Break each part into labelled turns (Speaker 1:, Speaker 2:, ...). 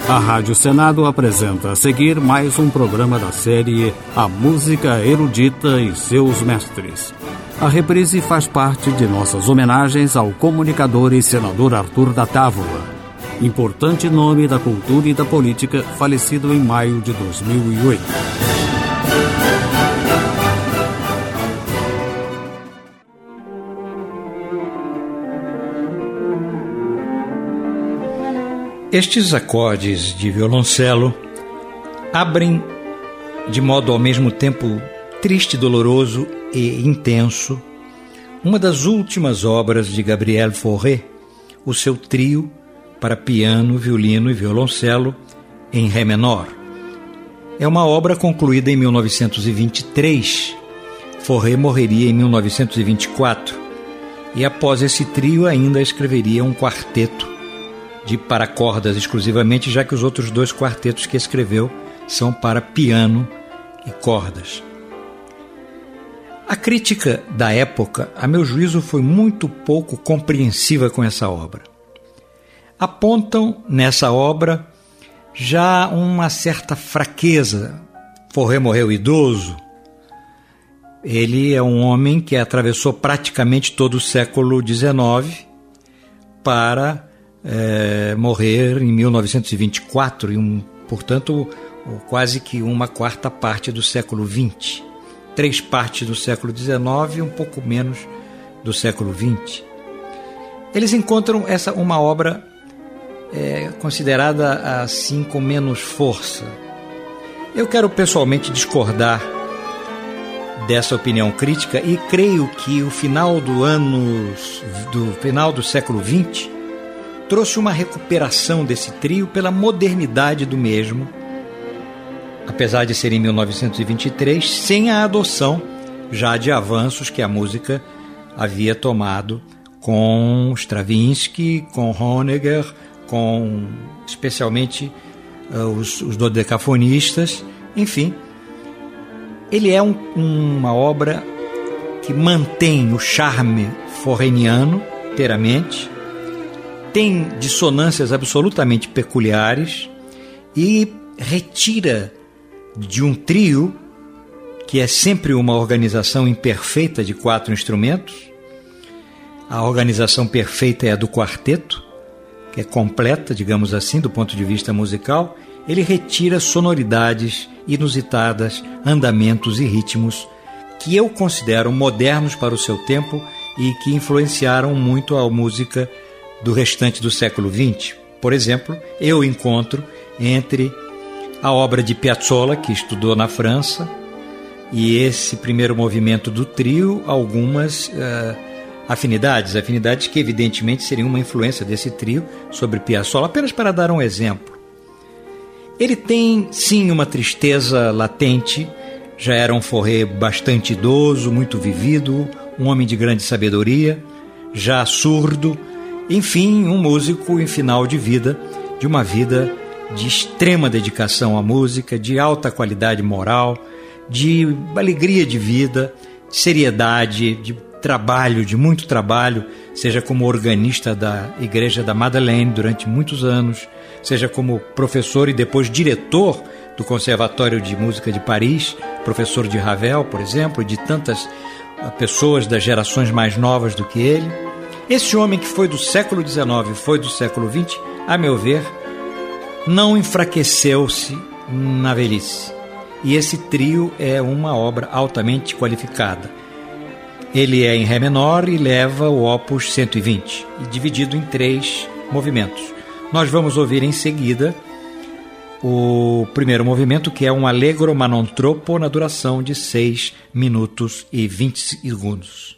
Speaker 1: A Rádio Senado apresenta a seguir mais um programa da série A Música Erudita e Seus Mestres. A reprise faz parte de nossas homenagens ao comunicador e senador Arthur da Távola, importante nome da cultura e da política, falecido em maio de 2008.
Speaker 2: Estes acordes de violoncelo abrem, de modo ao mesmo tempo triste, doloroso e intenso, uma das últimas obras de Gabriel Fauré, o seu trio para piano, violino e violoncelo em Ré menor. É uma obra concluída em 1923. Fauré morreria em 1924 e após esse trio ainda escreveria um quarteto para cordas exclusivamente, já que os outros dois quartetos que escreveu são para piano e cordas. A crítica da época, a meu juízo, foi muito pouco compreensiva com essa obra. Apontam nessa obra já uma certa fraqueza. Fauré morreu idoso. Ele é um homem que atravessou praticamente todo o século XIX para morrer em 1924, portanto, quase que uma quarta parte do século XX. 3 partes do século XIX e um pouco menos do século XX. Eles encontram uma obra considerada assim com menos força. Eu quero pessoalmente discordar dessa opinião crítica e creio que o final do século XX trouxe uma recuperação desse trio pela modernidade do mesmo, apesar de ser em 1923, sem a adoção já de avanços que a música havia tomado com Stravinsky, com Honegger, com especialmente os dodecafonistas. Enfim, ele é uma obra que mantém o charme forreniano inteiramente, tem dissonâncias absolutamente peculiares e retira de um trio, que é sempre uma organização imperfeita de 4 instrumentos. A organização perfeita é a do quarteto, que é completa, digamos assim, do ponto de vista musical. Ele retira sonoridades inusitadas, andamentos e ritmos que eu considero modernos para o seu tempo e que influenciaram muito a música do restante do século XX. Por exemplo, eu encontro entre a obra de Piazzolla, que estudou na França, e esse primeiro movimento do trio, algumas afinidades que evidentemente seriam uma influência desse trio sobre Piazzolla, apenas para dar um exemplo. Ele tem, sim, uma tristeza latente. Já era um Fauré bastante idoso, muito vivido, um homem de grande sabedoria, já surdo. Enfim, um músico em final de vida, de uma vida de extrema dedicação à música, de alta qualidade moral, de alegria de vida, de seriedade, de trabalho, de muito trabalho, seja como organista da Igreja da Madeleine durante muitos anos, seja como professor e depois diretor do Conservatório de Música de Paris, professor de Ravel, por exemplo, e de tantas pessoas das gerações mais novas do que ele. Esse homem que foi do século XIX, foi do século XX, a meu ver, não enfraqueceu-se na velhice. E esse trio é uma obra altamente qualificada. Ele é em Ré menor e leva o opus 120, dividido em 3 movimentos. Nós vamos ouvir em seguida o primeiro movimento, que é um Allegro ma non troppo, na duração de 6 minutos e 20 segundos.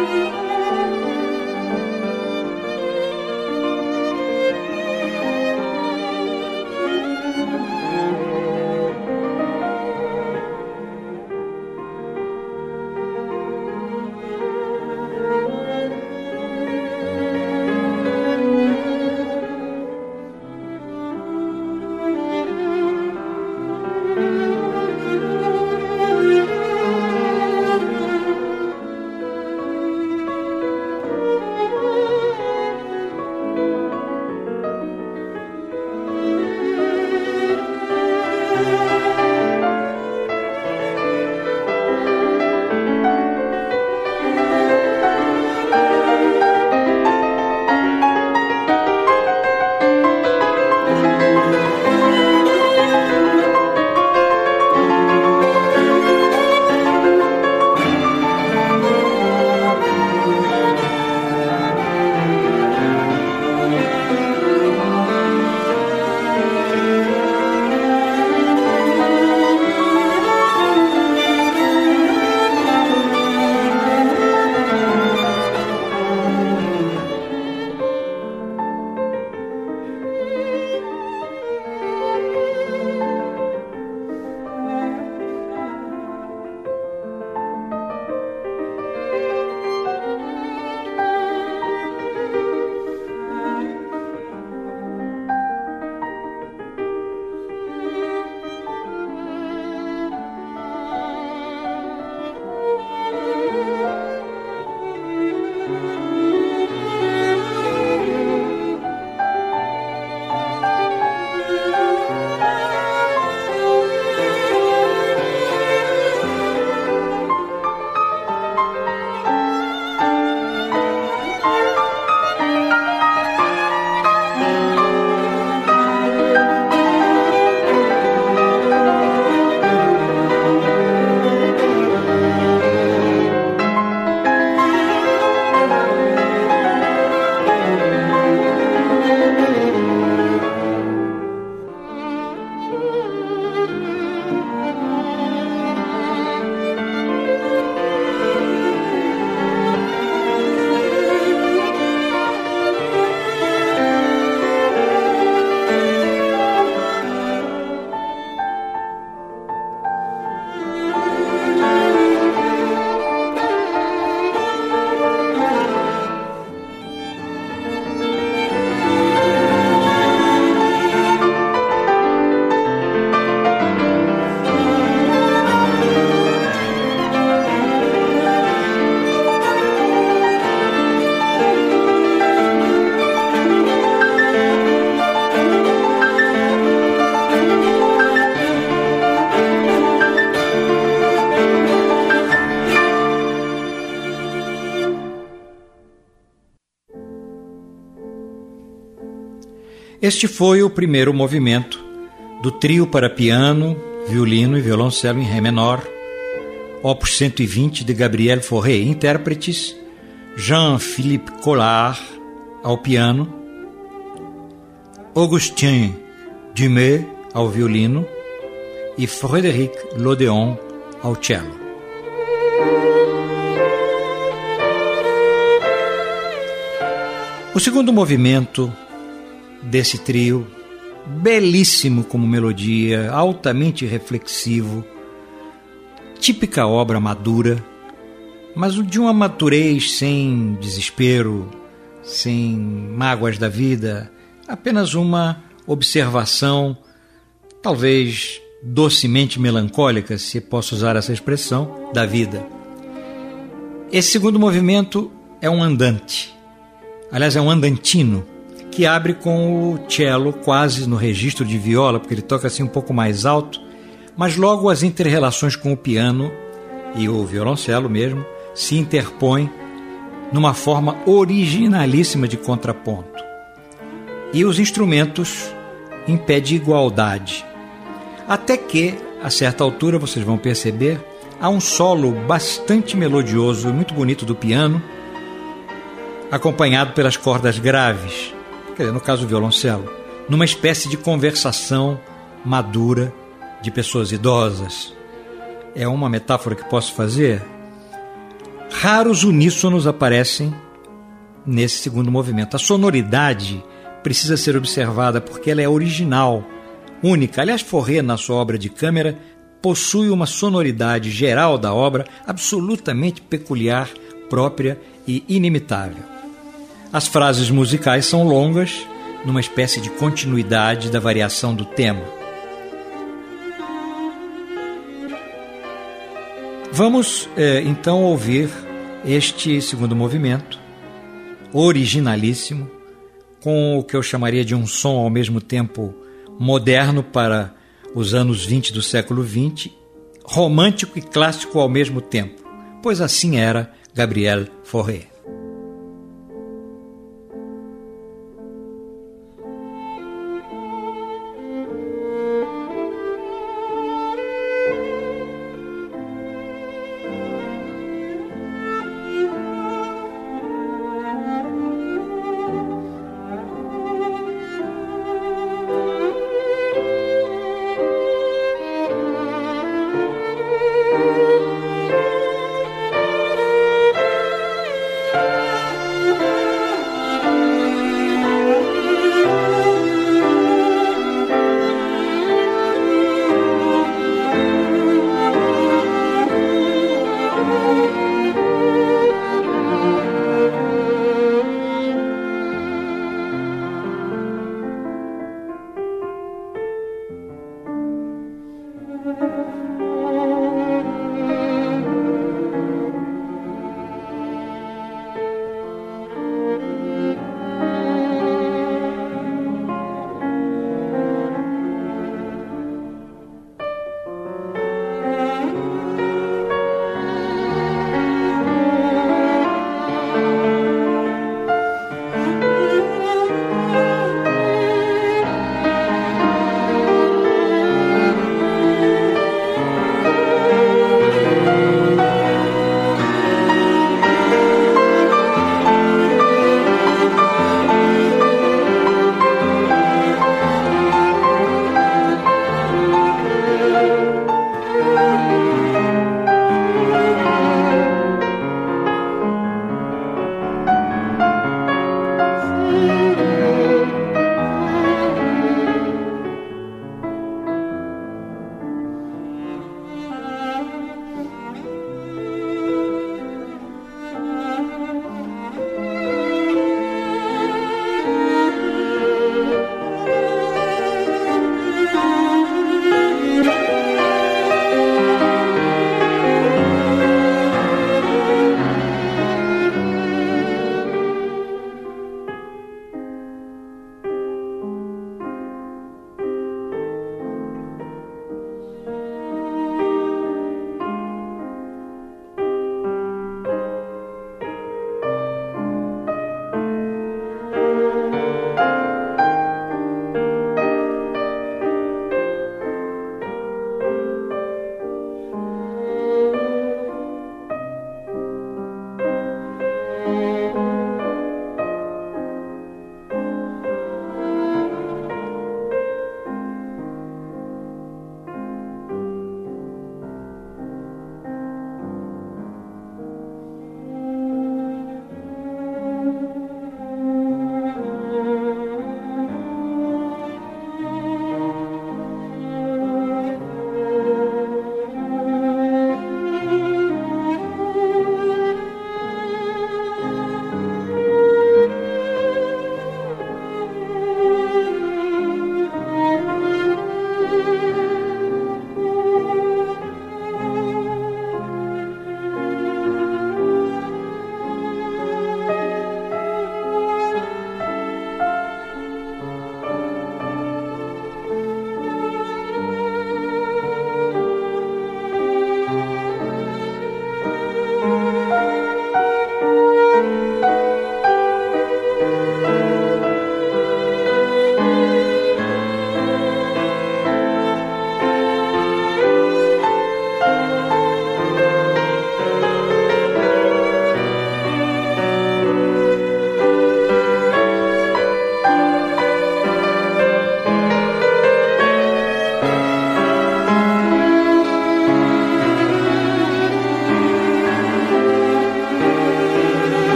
Speaker 2: Este foi o primeiro movimento do trio para piano, violino e violoncelo em Ré menor, Opus 120 de Gabriel Fauré, intérpretes Jean-Philippe Collard ao piano, Augustin Dumais ao violino e Frédéric Lodéon ao cello. O segundo movimento desse trio, belíssimo como melodia, altamente reflexivo, típica obra madura, mas de uma madurez sem desespero, sem mágoas da vida, apenas uma observação, talvez docemente melancólica, se posso usar essa expressão, da vida. Esse segundo movimento é um andante, aliás, é um andantino, que abre com o cello quase no registro de viola, porque ele toca assim um pouco mais alto, mas logo as inter-relações com o piano e o violoncelo mesmo se interpõem numa forma originalíssima de contraponto. E os instrumentos em pé de igualdade. Até que, a certa altura, vocês vão perceber, há um solo bastante melodioso e muito bonito do piano, acompanhado pelas cordas graves, quer dizer, no caso do violoncelo, numa espécie de conversação madura de pessoas idosas. É uma metáfora que posso fazer? Raros uníssonos aparecem nesse segundo movimento. A sonoridade precisa ser observada porque ela é original, única. Aliás, Fauré, na sua obra de câmara, possui uma sonoridade geral da obra absolutamente peculiar, própria e inimitável. As frases musicais são longas, numa espécie de continuidade da variação do tema. Vamos, então, ouvir este segundo movimento, originalíssimo, com o que eu chamaria de um som ao mesmo tempo moderno para os anos 20 do século XX, romântico e clássico ao mesmo tempo, pois assim era Gabriel Fauré.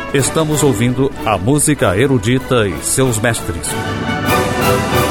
Speaker 1: Estamos ouvindo a música erudita e seus mestres.